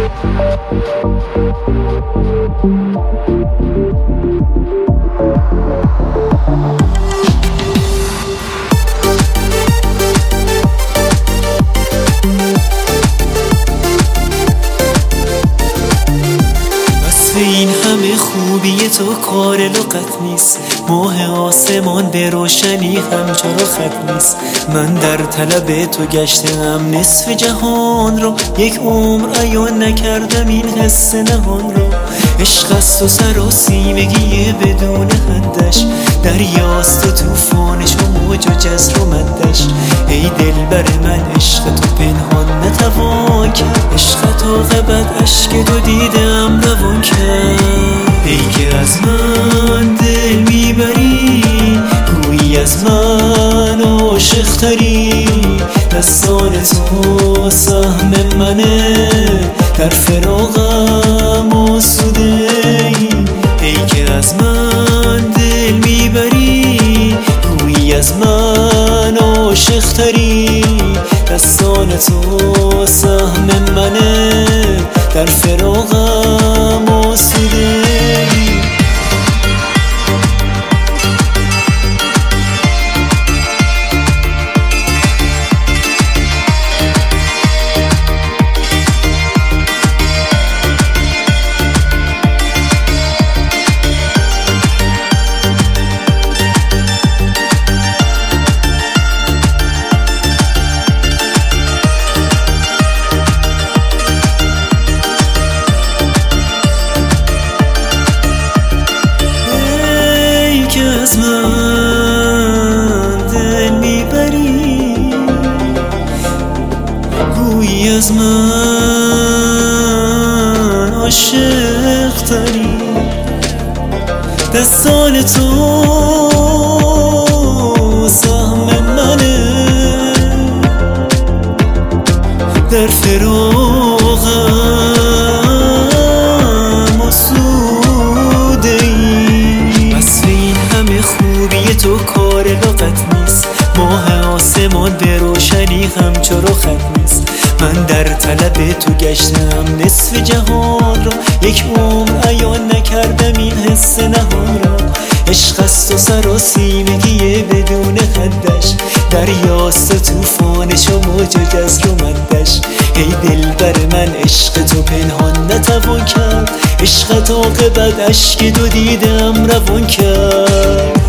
این همه خوبی تو کار لغت نیست، ماه آسمان به روشنی همچرا خط نیست. من در طلب تو گشتم نصف جهان را، یک عمر عیان نکردم این حس نهان را. عشق است و سراسیمگی بدون حدش، دریاست و توفانش و موج و جزر و مدش. ای دلبر من عشق تو پنهان نتوان کرد، عشق تا غبت اشک تو دیدم روان کرد. ای که از من دل میبری، گویی از من عاشق تری. دستان تو سهم منه، در فراقم آسوده ای. ای که از من دل میبری، گویی از من عاشق تری. دستان تو سهم منه، در فراقم آسوده ای. از من دل میبری، گویی از من عاشق تری. دستان تو سهم منه، در فراقم آسوده ای. وصف این همه خوبی تو کار لغت نیست، ماه آسمان به روشنی همچرا خط نیست. من در طلب تو گشتم نصف جهان را، یک عمر عیان نکردم این حس نهان را. عشق است و سراسیمگی بدون حدش، دریاست و توفانش و موج و جزر و مدش. ای دلبر من عشق تو پنهان نتوان کرد، عشق تا عاقبت اشک تو دیدم روان کرد.